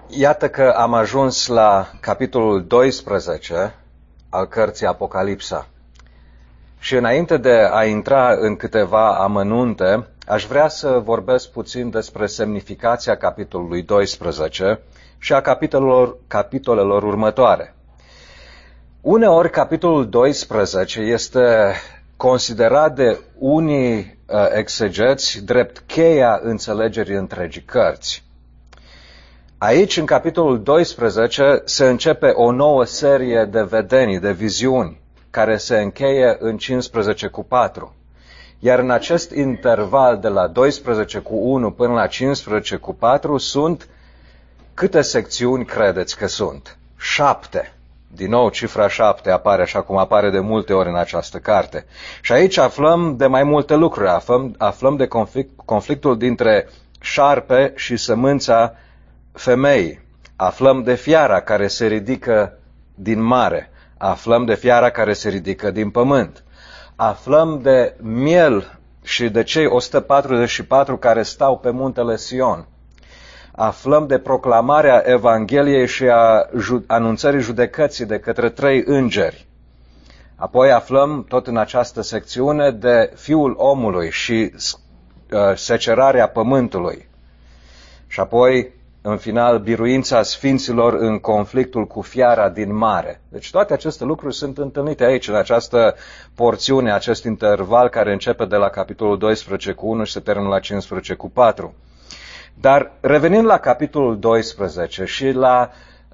Iată că am ajuns la capitolul 12 al cărții Apocalipsa. Și înainte de a intra în câteva amănunte, aș vrea să vorbesc puțin despre semnificația capitolului 12 și a capitolelor următoare. Uneori, capitolul 12 este considerat de unii exegeți drept cheia înțelegerii întregii cărți. Aici, în capitolul 12, se începe o nouă serie de vedenii, de viziuni, care se încheie în 15:4. Iar în acest interval de la 12:1 până la 15:4 sunt câte secțiuni credeți că sunt? 7. Din nou, cifra 7 apare așa cum apare de multe ori în această carte. Și aici aflăm de mai multe lucruri. Aflăm de conflictul dintre șarpe și sămânța femeii. Aflăm de fiara care se ridică din mare. Aflăm de fiara care se ridică din pământ. Aflăm de miel și de cei 144 care stau pe muntele Sion. Aflăm de proclamarea Evangheliei și a anunțării judecății de către 3 îngeri. Apoi aflăm, tot în această secțiune, de Fiul omului și secerarea pământului. Și apoi, în final, biruința sfinților în conflictul cu fiara din mare. Deci toate aceste lucruri sunt întâlnite aici, în această porțiune, acest interval care începe de la capitolul 12:1 și se termină la 15:4. Dar revenind la capitolul 12 și la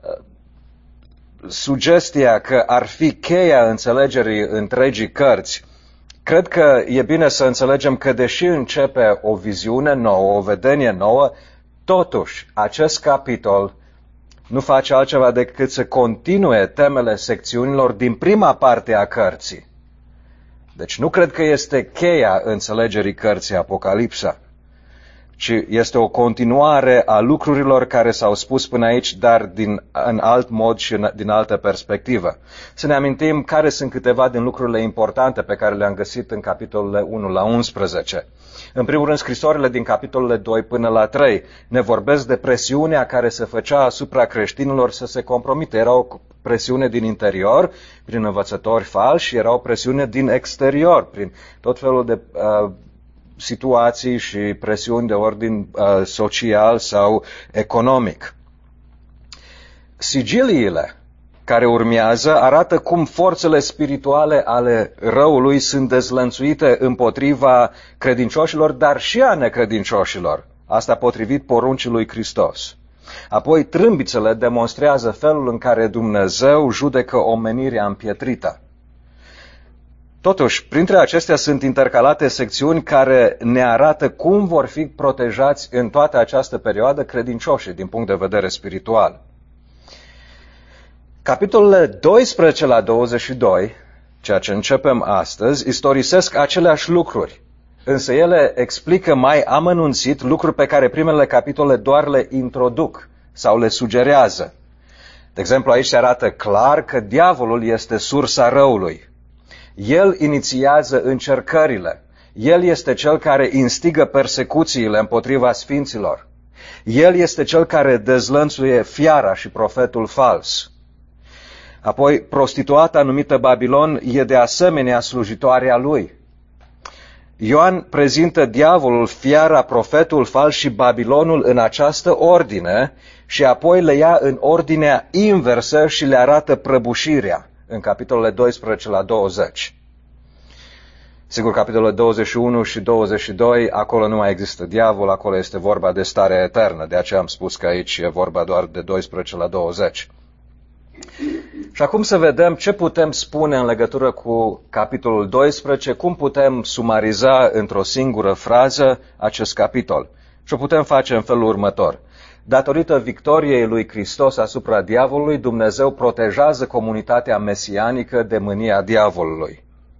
sugestia că ar fi cheia înțelegerii întregii cărți, cred că e bine să înțelegem că deși începe o viziune nouă, o vedenie nouă, totuși acest capitol nu face altceva decât să continue temele secțiunilor din prima parte a cărții. Deci nu cred că este cheia înțelegerii cărții Apocalipsa, ci este o continuare a lucrurilor care s-au spus până aici, dar în alt mod și din altă perspectivă. Să ne amintim care sunt câteva din lucrurile importante pe care le-am găsit în capitolele 1 la 11. În primul rând, scrisorile din capitolele 2 până la 3 ne vorbesc de presiunea care se făcea asupra creștinilor să se compromite. Era o presiune din interior, prin învățători falși, și era o presiune din exterior, prin tot felul de situații și presiuni de ordin social sau economic. Sigiliile care urmează arată cum forțele spirituale ale răului sunt dezlănțuite împotriva credincioșilor, dar și a necredincioșilor. Asta potrivit poruncii lui Hristos. Apoi trâmbițele demonstrează felul în care Dumnezeu judecă omenirea împietrită. Totuși, printre acestea sunt intercalate secțiuni care ne arată cum vor fi protejați în toată această perioadă credincioșii din punct de vedere spiritual. Capitolele 12 la 22, ceea ce începem astăzi, istorisesc aceleași lucruri, însă ele explică mai amănunțit lucruri pe care primele capitole doar le introduc sau le sugerează. De exemplu, aici se arată clar că diavolul este sursa răului. El inițiază încercările. El este cel care instigă persecuțiile împotriva sfinților. El este cel care dezlănțuie fiara și profetul fals. Apoi, prostituata numită Babilon e de asemenea slujitoarea lui. Ioan prezintă diavolul, fiara, profetul fals și Babilonul în această ordine și apoi le ia în ordinea inversă și le arată prăbușirea în capitolele 12 la 20. Sigur, capitolele 21 și 22, acolo nu mai există diavol, acolo este vorba de starea eternă, de aceea am spus că aici e vorba doar de 12 la 20. Și acum să vedem ce putem spune în legătură cu capitolul 12, cum putem sumariza într-o singură frază acest capitol. Și o putem face în felul următor. Datorită victoriei lui Hristos asupra diavolului, Dumnezeu protejează comunitatea mesianică de mânia diavolului.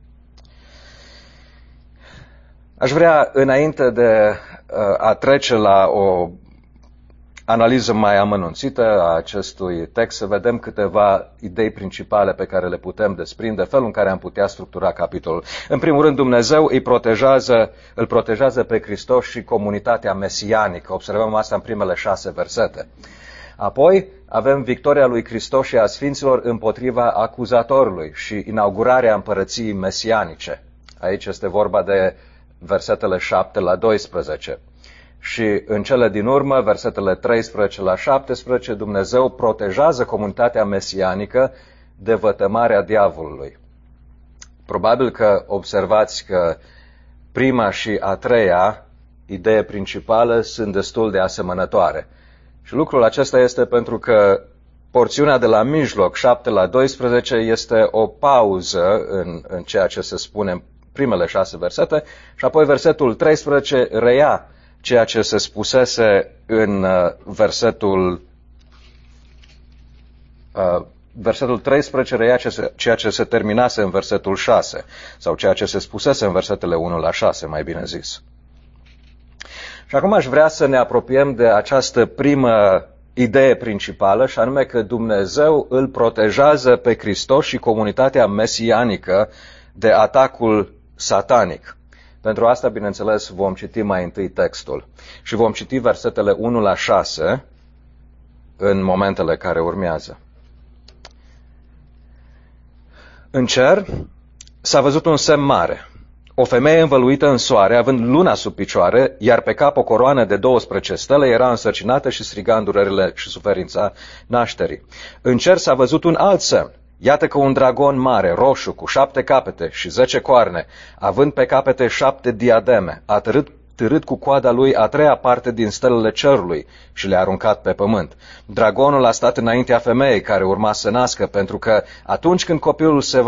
Aș vrea, înainte de a trece la o analiză mai amănunțită a acestui text, să vedem câteva idei principale pe care le putem desprinde, felul în care am putea structura capitolul. În primul rând, Dumnezeu îl protejează pe Hristos și comunitatea mesianică. Observăm asta în primele 6 versete. Apoi avem victoria lui Hristos și a sfinților împotriva acuzatorului și inaugurarea împărăției mesianice. Aici este vorba de versetele 7 la 12. Și în cele din urmă, versetele 13 la 17, Dumnezeu protejează comunitatea mesianică de vătămarea diavolului. Probabil că observați că prima și a treia idee principală sunt destul de asemănătoare. Și lucrul acesta este pentru că porțiunea de la mijloc, 7 la 12, este o pauză în ceea ce se spune în primele 6 versete și apoi versetul 13 reia ceea ce se spusese în versetul 13 reia ceea ce se terminase în versetul 6 sau ceea ce se spusese în versetele 1 la 6, mai bine zis. Și acum aș vrea să ne apropiem de această primă idee principală, și anume că Dumnezeu îl protejează pe Hristos și comunitatea mesianică de atacul satanic. Pentru asta, bineînțeles, vom citi mai întâi textul și vom citi versetele 1 la 6 în momentele care urmează. În cer s-a văzut un semn mare. O femeie învăluită în soare, având luna sub picioare, iar pe cap o coroană de 12 stele, era însărcinată și striga în durerile și suferința nașterii. În cer s-a văzut un alt semn. Iată că un dragon mare, roșu, cu 7 capete și 10 coarne, având pe capete 7 diademe, a târât cu coada lui a treia parte din stelele cerului și le-a aruncat pe pământ. Dragonul a stat înaintea femeii care urma să nască, pentru că atunci când copilul se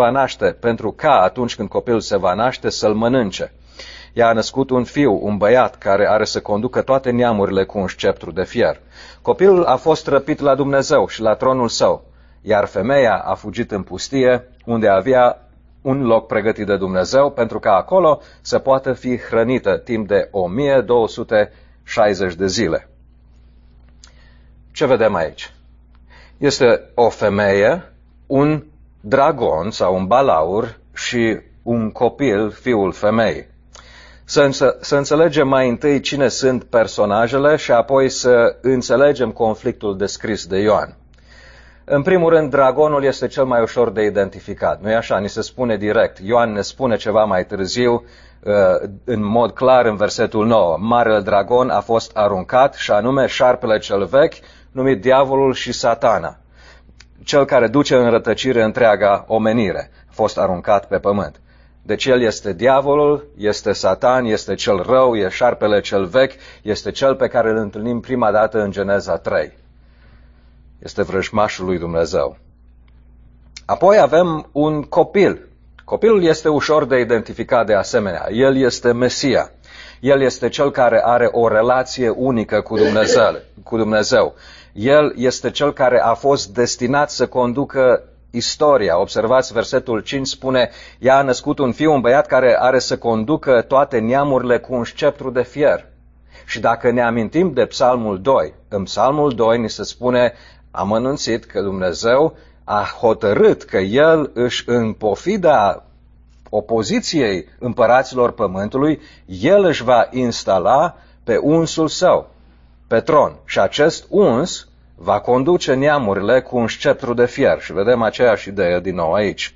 va naște, să-l mănânce. Ea a născut un fiu, un băiat, care are să conducă toate neamurile cu un sceptru de fier. Copilul a fost răpit la Dumnezeu și la tronul său, iar femeia a fugit în pustie, unde avea un loc pregătit de Dumnezeu, pentru ca acolo să poată fi hrănită timp de 1260 de zile. Ce vedem aici? Este o femeie, un dragon sau un balaur și un copil, fiul femeii. Să înțelegem mai întâi cine sunt personajele și apoi să înțelegem conflictul descris de Ioan. În primul rând, dragonul este cel mai ușor de identificat. Nu-i așa? Ni se spune direct. Ioan ne spune ceva mai târziu, în mod clar, în versetul 9. Marele dragon a fost aruncat, și anume șarpele cel vechi, numit diavolul și satana. Cel care duce în rătăcire întreaga omenire. A fost aruncat pe pământ. Deci el este diavolul, este Satan, este cel rău, e șarpele cel vechi, este cel pe care îl întâlnim prima dată în Geneza 3. Este vrăjmașul lui Dumnezeu. Apoi avem un copil. Copilul este ușor de identificat de asemenea. El este Mesia. El este cel care are o relație unică cu Dumnezeu. El este cel care a fost destinat să conducă istoria. Observați, versetul 5 spune: ea a născut un fiu, un băiat care are să conducă toate neamurile cu un sceptru de fier. Și dacă ne amintim de Psalmul 2, în Psalmul 2 ni se spune amănunțit că Dumnezeu a hotărât că El în pofida opoziției împăraților pământului, El își va instala pe unsul său, pe tron. Și acest uns va conduce neamurile cu un sceptru de fier. Și vedem aceeași idee din nou aici.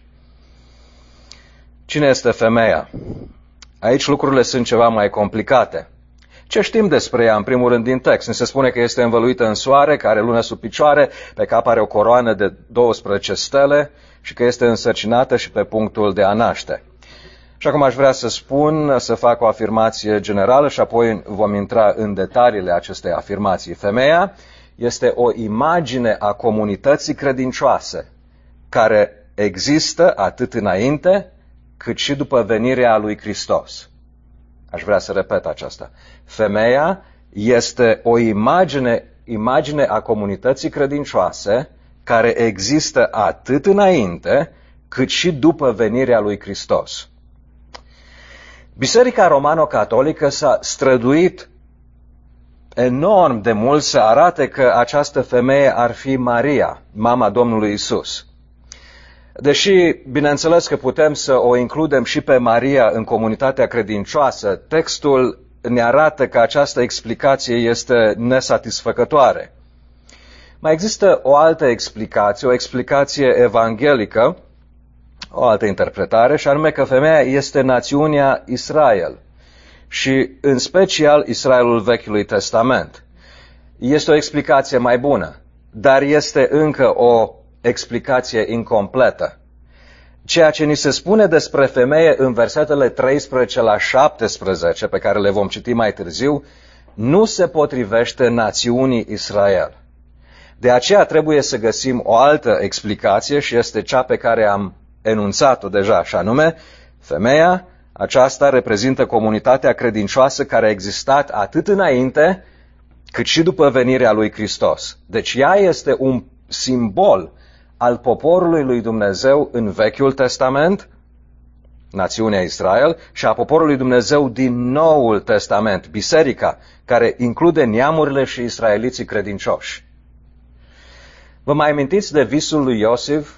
Cine este femeia? Aici lucrurile sunt ceva mai complicate. Ce știm despre ea, în primul rând, din text? Ni se spune că este învăluită în soare, că are lună sub picioare, pe cap are o coroană de 12 stele și că este însărcinată și pe punctul de a naște. Și acum aș vrea să fac o afirmație generală și apoi vom intra în detaliile acestei afirmații. Femeia este o imagine a comunității credincioase care există atât înainte cât și după venirea lui Hristos. Aș vrea să repet aceasta. Femeia este o imagine a comunității credincioase care există atât înainte cât și după venirea lui Hristos. Biserica Romano-Catolică s-a străduit enorm de mult să arate că această femeie ar fi Maria, mama Domnului Isus. Deși, bineînțeles că putem să o includem și pe Maria în comunitatea credincioasă, textul ne arată că această explicație este nesatisfăcătoare. Mai există o altă explicație, o explicație evanghelică, o altă interpretare, și anume că femeia este națiunea Israel și în special Israelul Vechiului Testament. Este o explicație mai bună, dar este încă o explicație incompletă. Ceea ce ni se spune despre femeie în versetele 13 la 17, pe care le vom citi mai târziu, nu se potrivește națiunii Israel. De aceea trebuie să găsim o altă explicație și este cea pe care am enunțat-o deja, și anume, femeia aceasta reprezintă comunitatea credincioasă care a existat atât înainte cât și după venirea lui Hristos. Deci ea este un simbol al poporului lui Dumnezeu în Vechiul Testament, națiunea Israel, și a poporului Dumnezeu din Noul Testament, biserica, care include neamurile și israeliții credincioși. Vă mai amintiți de visul lui Iosif?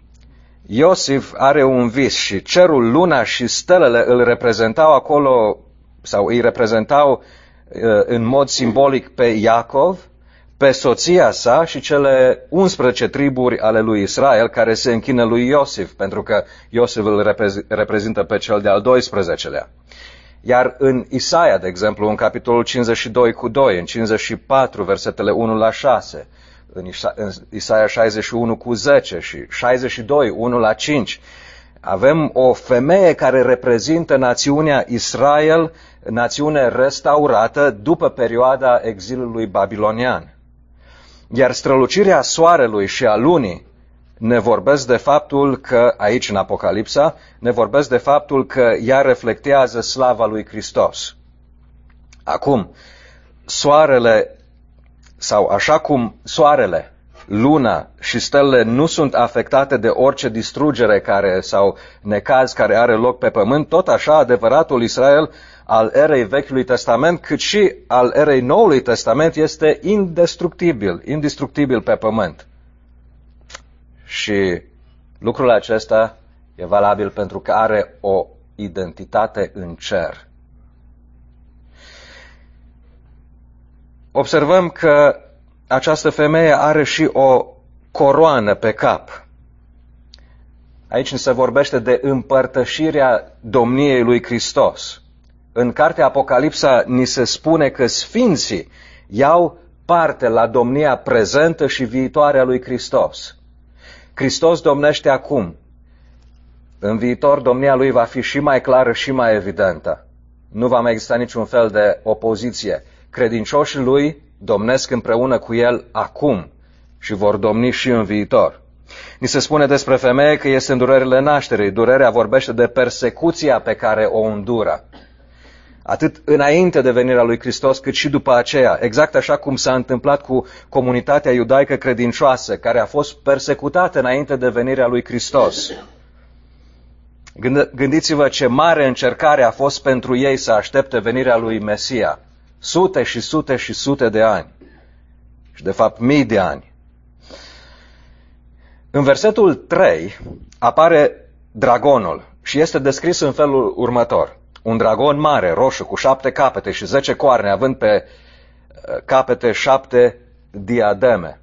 Iosif are un vis și cerul, luna și stelele îl reprezentau acolo, sau îi reprezentau în mod simbolic pe Iacov, pe soția sa și cele 11 triburi ale lui Israel care se închină lui Iosif, pentru că Iosif îl reprezintă pe cel de-al 12-lea. Iar în Isaia, de exemplu, în capitolul 52:2, în 54, versetele 1 la 6, în Isaia 61:10 și 62:1 la 5, avem o femeie care reprezintă națiunea Israel, națiune restaurată după perioada exilului babilonian. Iar strălucirea soarelui și a lunii ne vorbesc de faptul că, aici în Apocalipsa, ne vorbesc de faptul că ea reflectează slava lui Hristos. Acum, soarele, sau așa cum soarele, luna și stelele nu sunt afectate de orice distrugere sau necaz care are loc pe pământ, tot așa adevăratul Israel al erei Vechiului Testament, cât și al erei Noului Testament, este indestructibil pe pământ. Și lucrul acesta e valabil pentru că are o identitate în cer. Observăm că această femeie are și o coroană pe cap. Aici se vorbește de împărtășirea domniei lui Hristos. În cartea Apocalipsa ni se spune că sfinții iau parte la domnia prezentă și viitoare a lui Hristos. Hristos domnește acum. În viitor domnia lui va fi și mai clară și mai evidentă. Nu va mai exista niciun fel de opoziție. Credincioșii lui domnesc împreună cu el acum și vor domni și în viitor. Ni se spune despre femeie că este în durerile nașterii. Durerea vorbește de persecuția pe care o îndură. Atât înainte de venirea lui Hristos, cât și după aceea, exact așa cum s-a întâmplat cu comunitatea iudaică credincioasă, care a fost persecutată înainte de venirea lui Hristos. Gândiți-vă ce mare încercare a fost pentru ei să aștepte venirea lui Mesia. Sute și sute și sute de ani. Și de fapt mii de ani. În versetul 3 apare dragonul și este descris în felul următor. Un dragon mare, roșu, cu 7 capete și 10 coarne, având pe capete 7 diademe.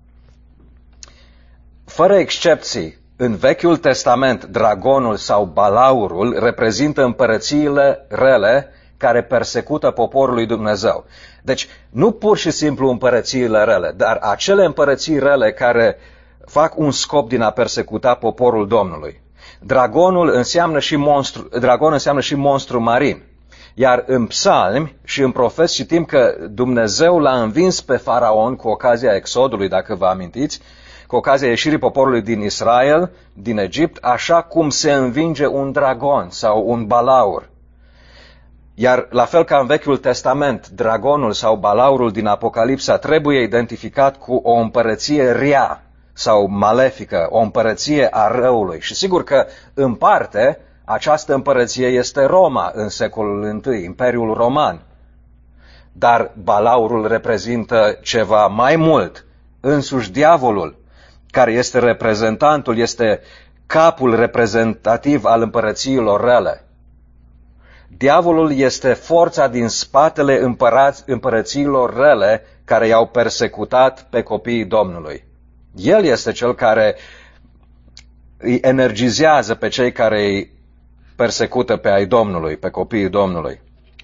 Fără excepții, în Vechiul Testament, dragonul sau balaurul reprezintă împărățiile rele care persecută poporul lui Dumnezeu. Deci, nu pur și simplu împărățiile rele, dar acele împărății rele care fac un scop din a persecuta poporul Domnului. Dragon înseamnă și monstru marin. Iar în psalmi și în profeți citim că Dumnezeu l-a învins pe Faraon cu ocazia exodului, dacă vă amintiți, cu ocazia ieșirii poporului din Israel, din Egipt, așa cum se învinge un dragon sau un balaur. Iar la fel ca în Vechiul Testament, dragonul sau balaurul din Apocalipsa trebuie identificat cu o împărăție rea sau malefică, o împărăție a răului. Și sigur că, în parte, această împărăție este Roma în secolul I, Imperiul Roman. Dar balaurul reprezintă ceva mai mult, însuși diavolul, care este reprezentantul, este capul reprezentativ al împărățiilor rele. Diavolul este forța din spatele împărățiilor rele care i-au persecutat pe copiii Domnului. El este cel care îi energizează pe cei care îi persecută pe ai Domnului, pe copiii Domnului.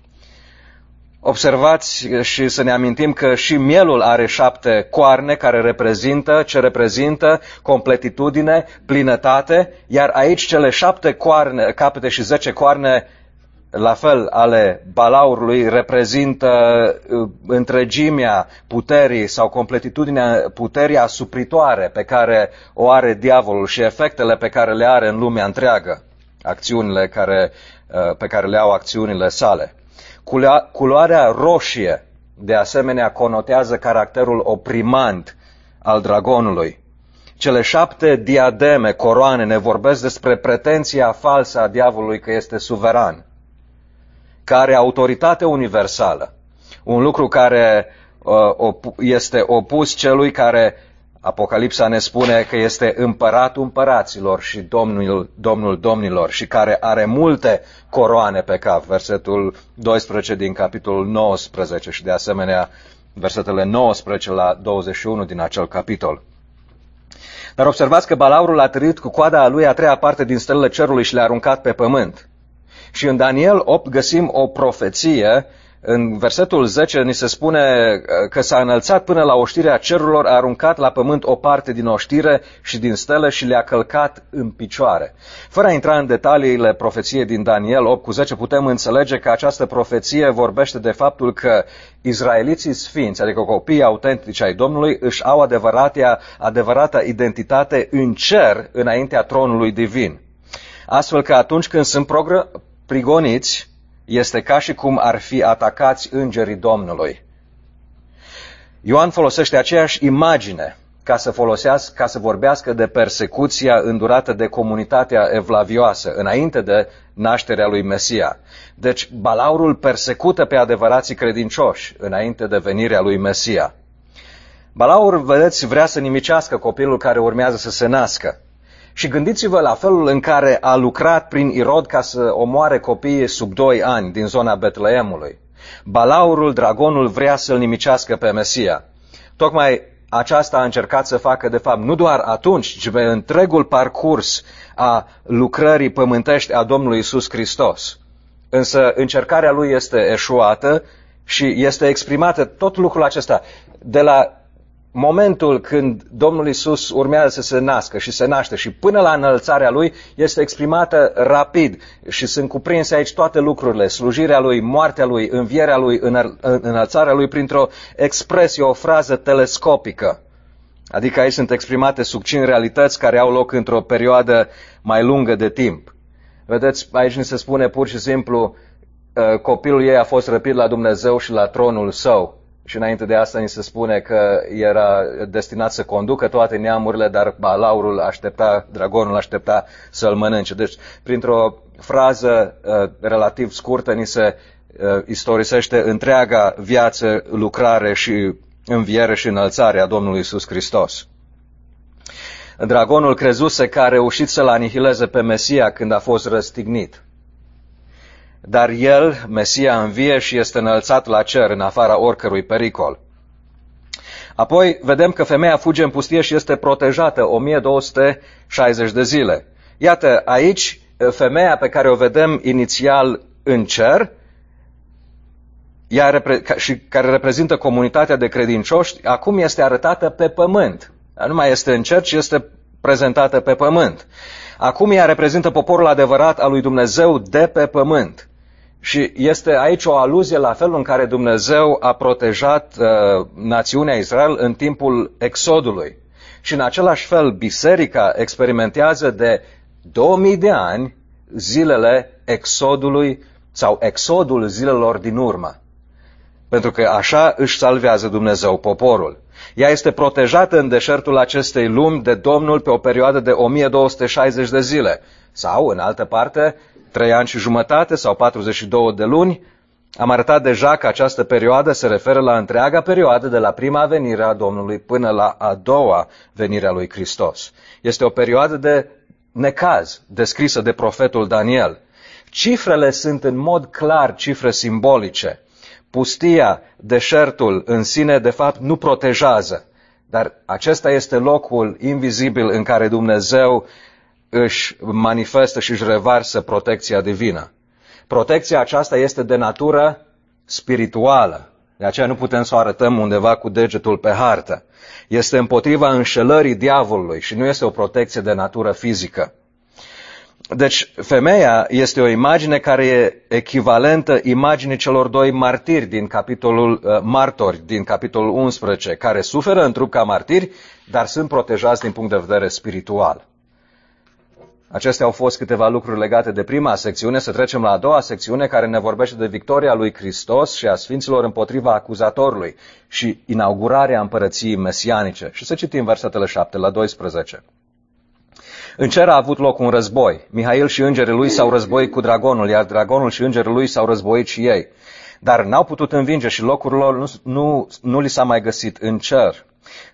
Observați și să ne amintim că și mielul are 7 coarne care reprezintă completitudine, plinătate, iar aici cele 7 coarne, capete și 10 coarne, la fel ale balaurului, reprezintă întregimea puterii sau completitudinea puterii asupritoare pe care o are diavolul și efectele pe care le are în lumea întreagă, acțiunile pe care le au acțiunile sale. Culoarea roșie, de asemenea, conotează caracterul oprimant al dragonului. Cele 7 diademe, coroane, ne vorbesc despre pretenția falsă a diavolului că este suveran, că are autoritate universală, un lucru care este opus celui care, Apocalipsa ne spune că este împăratul împăraților și domnul domnilor și care are multe coroane pe cap, versetul 12 din capitolul 19 și de asemenea versetele 19 la 21 din acel capitol. Dar observați că balaurul a târât cu coada lui a treia parte din stelele cerului și le-a aruncat pe pământ. Și în Daniel 8 găsim o profeție. În versetul 10 ni se spune că s-a înălțat până la oștirea cerurilor, a aruncat la pământ o parte din oștire și din stele și le-a călcat în picioare. Fără a intra în detaliile profeției din Daniel 8 cu 10, putem înțelege că această profeție vorbește de faptul că izraeliții sfinți, adică copiii autentici ai Domnului, își au adevărata identitate în cer înaintea tronului divin. Astfel că atunci când sunt prigoniți, este ca și cum ar fi atacați îngerii Domnului. Ioan folosește aceeași imagine ca să vorbească de persecuția îndurată de comunitatea evlavioasă înainte de nașterea lui Mesia. Deci balaurul persecută pe adevărații credincioși înainte de venirea lui Mesia. Balaur, vedeți, vrea să nimicească copilul care urmează să se nască. Și gândiți-vă la felul în care a lucrat prin Irod ca să omoare copiii sub 2 ani din zona Betleemului. Balaurul, dragonul, vrea să-l nimicească pe Mesia. Tocmai aceasta a încercat să facă, de fapt, nu doar atunci, ci pe întregul parcurs a lucrării pământești a Domnului Iisus Hristos. Însă încercarea lui este eșuată și este exprimată tot lucrul acesta de la momentul când Domnul Iisus urmează să se nască și se naște și până la înălțarea Lui este exprimată rapid și sunt cuprinse aici toate lucrurile, slujirea Lui, moartea Lui, învierea Lui, înălțarea Lui printr-o expresie, o frază telescopică. Adică aici sunt exprimate succint realități care au loc într-o perioadă mai lungă de timp. Vedeți, aici ni se spune pur și simplu, copilul ei a fost răpit la Dumnezeu și la tronul Său. Și înainte de asta ni se spune că era destinat să conducă toate neamurile, dar dragonul aștepta să-l mănânce. Deci, printr-o frază relativ scurtă, ni se istorisește întreaga viață, lucrare și înviere și înălțare a Domnului Iisus Hristos. Dragonul crezuse că a reușit să-l anihileze pe Mesia când a fost răstignit. Dar el, Mesia, învie și este înălțat la cer în afara oricărui pericol. Apoi vedem că femeia fuge în pustie și este protejată 1260 de zile. Iată, aici femeia pe care o vedem inițial în cer și care reprezintă comunitatea de credincioși, acum este arătată pe pământ. Nu mai este în cer, ci este prezentată pe pământ. Acum ea reprezintă poporul adevărat al lui Dumnezeu de pe pământ. Și este aici o aluzie la felul în care Dumnezeu a protejat națiunea Israel în timpul Exodului. Și în același fel, biserica experimentează de 2000 de ani zilele Exodului sau exodul zilelor din urmă. Pentru că așa își salvează Dumnezeu poporul. Ea este protejată în deșertul acestei lumi de Domnul pe o perioadă de 1260 de zile. Sau, în altă parte, 3 ani și jumătate sau 42 de luni. Am arătat deja că această perioadă se referă la întreaga perioadă de la prima venire a Domnului până la a doua venire a lui Hristos. Este o perioadă de necaz descrisă de profetul Daniel. Cifrele sunt în mod clar cifre simbolice. Pustia, deșertul în sine, de fapt, nu protejează. Dar acesta este locul invizibil în care Dumnezeu își manifestă și își revarsă protecția divină. Protecția aceasta este de natură spirituală. De aceea nu putem să o arătăm undeva cu degetul pe hartă. Este împotriva înșelării diavolului și nu este o protecție de natură fizică. Deci, femeia este o imagine care e echivalentă imaginii celor doi martiri martori din capitolul 11, care suferă în trup ca martiri, dar sunt protejați din punct de vedere spiritual. Acestea au fost câteva lucruri legate de prima secțiune. Să trecem la a doua secțiune, care ne vorbește de victoria lui Hristos și a sfinților împotriva acuzatorului și inaugurarea împărăției mesianice. Și să citim versetele 7 la 12. În cer a avut loc un război. Mihail și îngerii lui s-au războit cu dragonul, iar dragonul și îngerii lui s-au războit și ei. Dar n-au putut învinge și locul lor nu li s-a mai găsit în cer.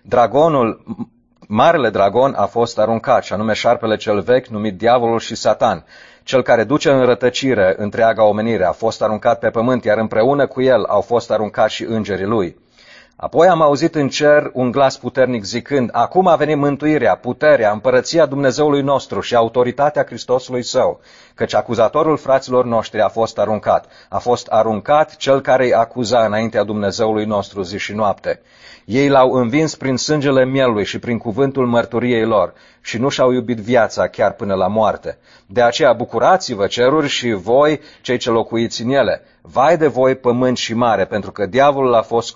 Marele dragon a fost aruncat, și anume șarpele cel vechi, numit diavolul și Satan. Cel care duce în rătăcire întreaga omenire a fost aruncat pe pământ, iar împreună cu el au fost aruncați și îngerii lui. Apoi am auzit în cer un glas puternic zicând: acum a venit mântuirea, puterea, împărăția Dumnezeului nostru și autoritatea Hristosului Său, căci acuzatorul fraților noștri a fost aruncat. A fost aruncat cel care îi acuza înaintea Dumnezeului nostru zi și noapte. Ei l-au învins prin sângele mielului și prin cuvântul mărturiei lor și nu și-au iubit viața chiar până la moarte. De aceea bucurați-vă, ceruri, și voi, cei ce locuiți în ele. Vai de voi, pământ și mare, pentru că diavolul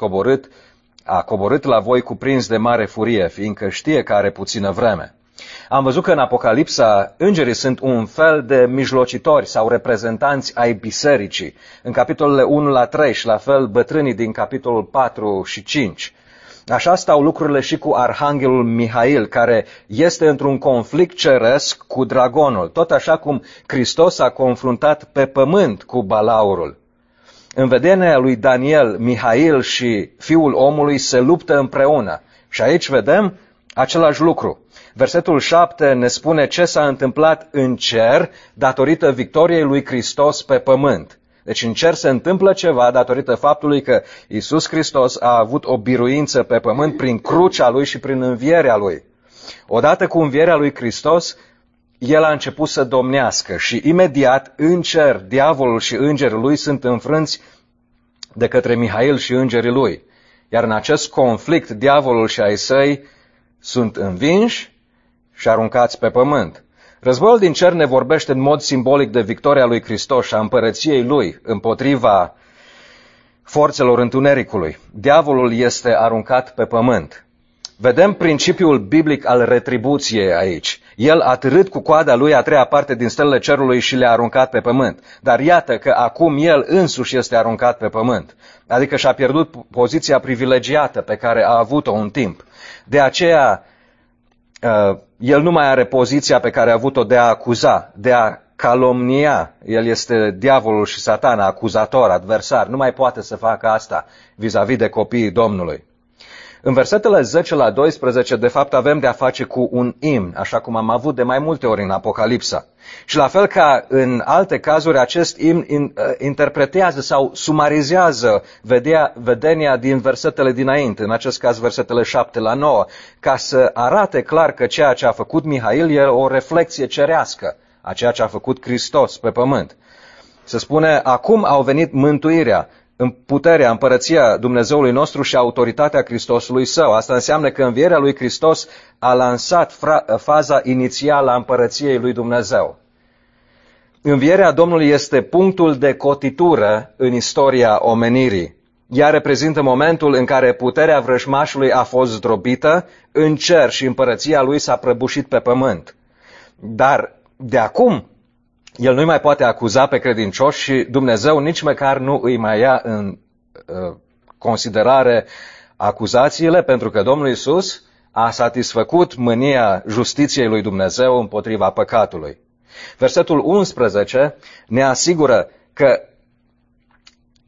a coborât la voi cuprins de mare furie, fiindcă știe că are puțină vreme. Am văzut că în Apocalipsa îngerii sunt un fel de mijlocitori sau reprezentanți ai bisericii, în capitolele 1 la 3 și la fel bătrânii din capitolul 4 și 5. Așa stau lucrurile și cu arhanghelul Mihail, care este într-un conflict ceresc cu dragonul, tot așa cum Hristos a confruntat pe pământ cu balaurul. În vederea lui Daniel, Mihail și Fiul omului se luptă împreună. Și aici vedem același lucru. Versetul 7 ne spune ce s-a întâmplat în cer datorită victoriei lui Hristos pe pământ. Deci în cer se întâmplă ceva datorită faptului că Iisus Hristos a avut o biruință pe pământ prin crucea lui și prin învierea lui. Odată cu învierea lui Hristos, el a început să domnească și imediat în cer diavolul și îngerii lui sunt înfrânți de către Mihail și îngerii lui. Iar în acest conflict diavolul și ai săi sunt învinși și aruncați pe pământ. Războiul din cer ne vorbește în mod simbolic de victoria lui Hristos și a împărăției lui împotriva forțelor întunericului. Diavolul este aruncat pe pământ. Vedem principiul biblic al retribuției aici. El a târât cu coada lui a treia parte din stelele cerului și le-a aruncat pe pământ. Dar iată că acum el însuși este aruncat pe pământ. Adică și-a pierdut poziția privilegiată pe care a avut-o un timp. De aceea, el nu mai are poziția pe care a avut-o de a acuza, de a calomnia. El este diavolul și Satana, acuzator, adversar. Nu mai poate să facă asta vis-a-vis de copiii Domnului. În versetele 10 la 12, de fapt, avem de a face cu un imn, așa cum am avut de mai multe ori în Apocalipsa. Și la fel ca în alte cazuri, acest imn interpretează sau sumarizează vedenia din versetele dinainte, în acest caz versetele 7 la 9, ca să arate clar că ceea ce a făcut Mihail e o reflexie cerească a ceea ce a făcut Hristos pe pământ. Se spune, acum au venit mântuirea, puterea, împărăția Dumnezeului nostru și autoritatea Hristosului Său. Asta înseamnă că învierea lui Hristos a lansat faza inițială a împărăției lui Dumnezeu. Învierea Domnului este punctul de cotitură în istoria omenirii. Ea reprezintă momentul în care puterea vrăjmașului a fost zdrobită în cer și împărăția lui s-a prăbușit pe pământ. Dar de acum el nu mai poate acuza pe credincioși și Dumnezeu nici măcar nu îi mai ia în considerare acuzațiile, pentru că Domnul Iisus a satisfăcut mânia justiției lui Dumnezeu împotriva păcatului. Versetul 11 ne asigură că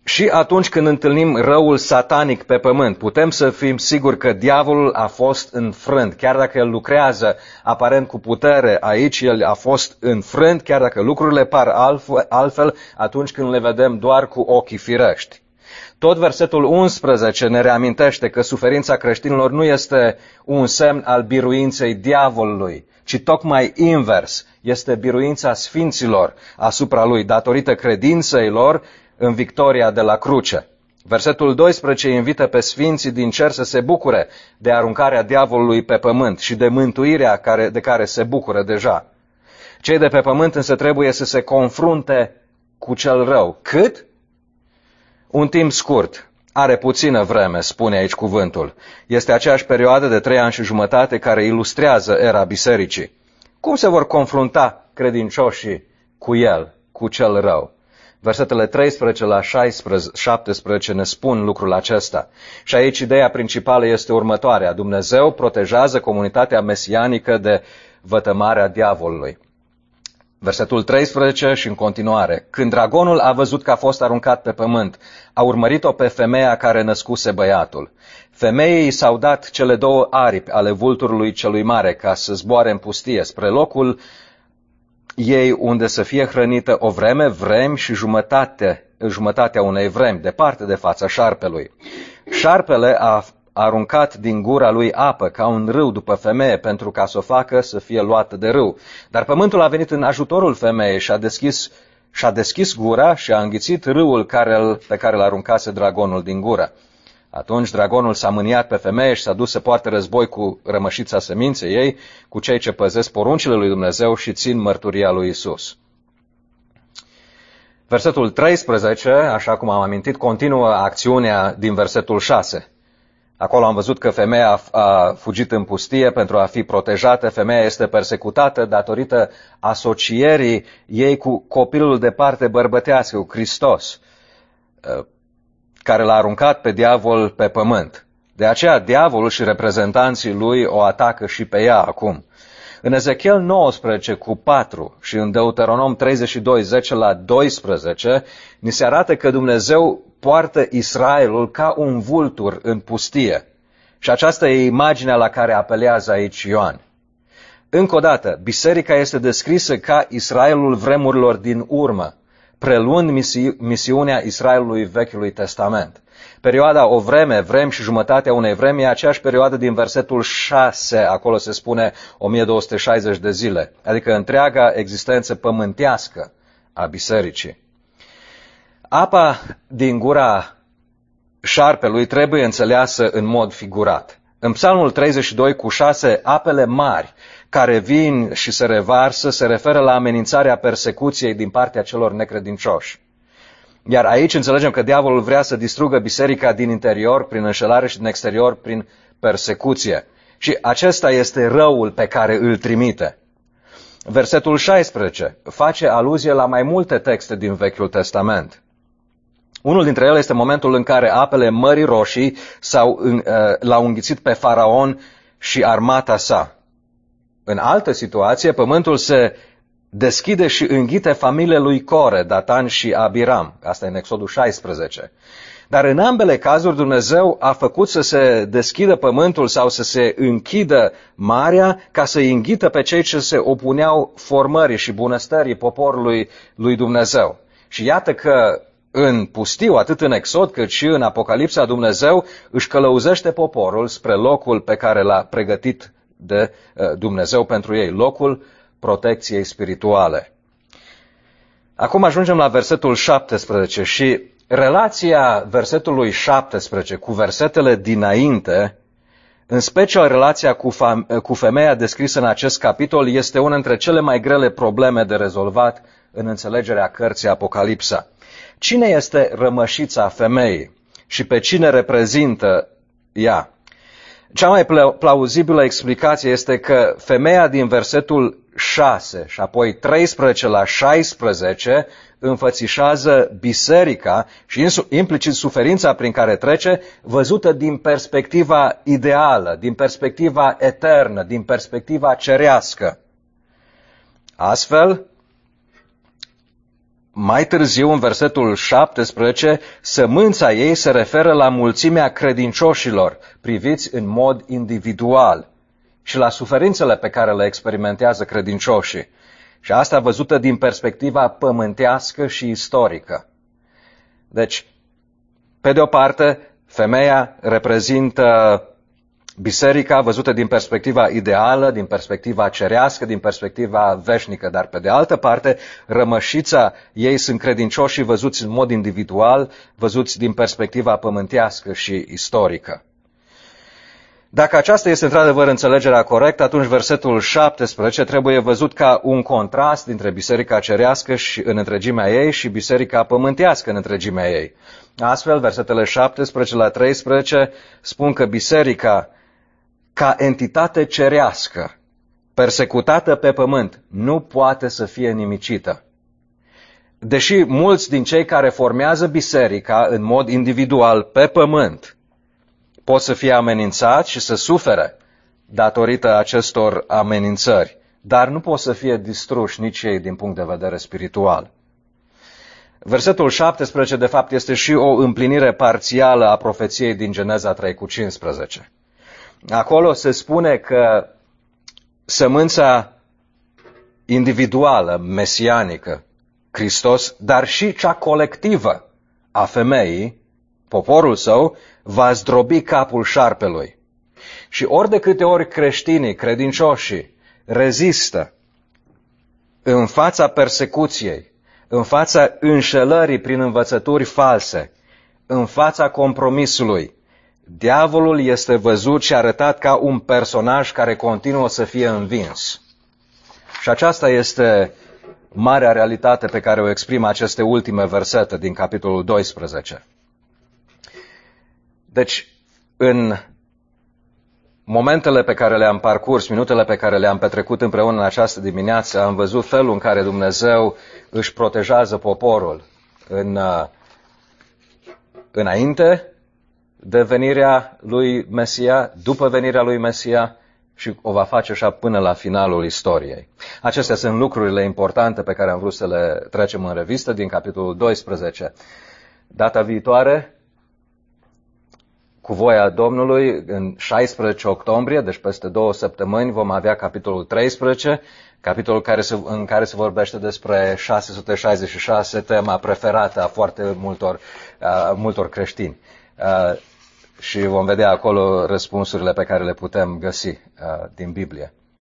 Și atunci când întâlnim răul satanic pe pământ, putem să fim siguri că diavolul a fost înfrânt. Chiar dacă el lucrează aparent cu putere aici, el a fost înfrânt, chiar dacă lucrurile par altfel atunci când le vedem doar cu ochii firești. Tot versetul 11 ne reamintește că suferința creștinilor nu este un semn al biruinței diavolului, ci tocmai invers, este biruința sfinților asupra lui, datorită credinței lor în victoria de la cruce. Versetul 12 invită pe sfinții din cer să se bucure de aruncarea diavolului pe pământ și de mântuirea de care se bucură deja. Cei de pe pământ însă trebuie să se confrunte cu cel rău. Cât? Un timp scurt. Are puțină vreme, spune aici cuvântul. Este aceeași perioadă de 3 ani și jumătate care ilustrează era bisericii. Cum se vor confrunta credincioșii cu el, cu cel rău? Versetele 13 la 17 ne spun lucrul acesta. Și aici ideea principală este următoarea. Dumnezeu protejează comunitatea mesianică de vătămarea diavolului. Versetul 13 și în continuare. Când dragonul a văzut că a fost aruncat pe pământ, a urmărit-o pe femeia care născuse băiatul. Femeii s-au dat cele 2 aripi ale vulturului celui mare ca să zboare în pustie spre locul ei unde să fie hrănită o vreme și jumătatea unei vremi, departe de fața șarpelui. Șarpele a aruncat din gura lui apă ca un râu după femeie pentru ca să o facă să fie luată de râu. Dar pământul a venit în ajutorul femeii și a deschis gura și a înghițit râul pe care l-aruncase dragonul din gură. Atunci dragonul s-a mâniat pe femeie și s-a dus să poarte război cu rămășița seminței ei, cu cei ce păzesc poruncile lui Dumnezeu și țin mărturia lui Isus. Versetul 13, așa cum am amintit, continuă acțiunea din versetul 6. Acolo am văzut că femeia a fugit în pustie pentru a fi protejată. Femeia este persecutată datorită asocierii ei cu copilul de parte bărbătească, cu Hristos, care l-a aruncat pe diavol pe pământ. De aceea diavolul și reprezentanții lui o atacă și pe ea acum. În Ezechiel 19 cu 4 și în Deuteronom 32, 10 la 12, ni se arată că Dumnezeu poartă Israelul ca un vultur în pustie. Și aceasta e imaginea la care apelează aici Ioan. Încă o dată, biserica este descrisă ca Israelul vremurilor din urmă, preluând misiunea Israelului Vechiului Testament. Perioada o vrem și jumătatea unei vremi e aceeași perioadă din versetul 6, acolo se spune 1260 de zile, adică întreaga existență pământească a bisericii. Apa din gura șarpelui trebuie înțeleasă în mod figurat. În Psalmul 32 cu 6, apele mari care vin și se revarsă se referă la amenințarea persecuției din partea celor necredincioși. Iar aici înțelegem că diavolul vrea să distrugă biserica din interior prin înșelare și din exterior prin persecuție. Și acesta este răul pe care îl trimite. Versetul 16 face aluzie la mai multe texte din Vechiul Testament. Unul dintre ele este momentul în care apele Mării Roșii l-au înghițit pe Faraon și armata sa. În altă situație, pământul se deschide și înghite familiile lui Core, Datan și Abiram. Asta e în Exodul 16. Dar în ambele cazuri Dumnezeu a făcut să se deschidă pământul sau să se închidă marea ca să înghită pe cei ce se opuneau formării și bunăstării poporului lui Dumnezeu. Și iată că în pustiu, atât în Exod cât și în Apocalipsa, Dumnezeu își călăuzește poporul spre locul pe care l-a pregătit de Dumnezeu pentru ei, locul protecției spirituale. Acum ajungem la versetul 17 și relația versetului 17 cu versetele dinainte, în special relația cu femeia descrisă în acest capitol, este una dintre cele mai grele probleme de rezolvat în înțelegerea cărții Apocalipsa. Cine este rămășița femeii și pe cine reprezintă ea? Cea mai plauzibilă explicație este că femeia din versetul 6 și apoi 13 la 16 înfățișează biserica și implicit suferința prin care trece, văzută din perspectiva ideală, din perspectiva eternă, din perspectiva cerească. Astfel, mai târziu, în versetul 17, sămânța ei se referă la mulțimea credincioșilor, priviți în mod individual, și la suferințele pe care le experimentează credincioșii. Și asta văzută din perspectiva pământească și istorică. Deci, pe de o parte, femeia reprezintă biserica văzută din perspectiva ideală, din perspectiva cerească, din perspectiva veșnică, dar pe de altă parte, rămășița ei sunt credincioși văzuți în mod individual, văzuți din perspectiva pământească și istorică. Dacă aceasta este într-adevăr înțelegerea corectă, atunci versetul 17 trebuie văzut ca un contrast dintre biserica cerească și în întregimea ei și biserica pământească în întregimea ei. Astfel, versetele 17 la 13 spun că biserica, ca entitate cerească, persecutată pe pământ, nu poate să fie nimicită. Deși mulți din cei care formează biserica în mod individual pe pământ pot să fie amenințați și să sufere datorită acestor amenințări, dar nu pot să fie distruși nici ei din punct de vedere spiritual. Versetul 17, de fapt, este și o împlinire parțială a profeției din Geneza 3:15. Acolo se spune că sămânța individuală, mesianică, Hristos, dar și cea colectivă a femeii, poporul său, va zdrobi capul șarpelui. Și ori de câte ori creștinii, credincioșii, rezistă în fața persecuției, în fața înșelării prin învățături false, în fața compromisului, diavolul este văzut și arătat ca un personaj care continuă să fie învins. Și aceasta este marea realitate pe care o exprimă aceste ultime versete din capitolul 12. Deci, în momentele pe care le-am parcurs, minutele pe care le-am petrecut împreună în această dimineață, am văzut felul în care Dumnezeu își protejează poporul înainte de venirea lui Mesia, după venirea lui Mesia și o va face așa până la finalul istoriei. Acestea sunt lucrurile importante pe care am vrut să le trecem în revistă din capitolul 12. Data viitoare, cu voia Domnului, în 16 octombrie, deci peste 2 săptămâni, vom avea capitolul 13, capitolul în care se vorbește despre 666, tema preferată a foarte multor creștini. Și vom vedea acolo răspunsurile pe care le putem găsi din Biblie.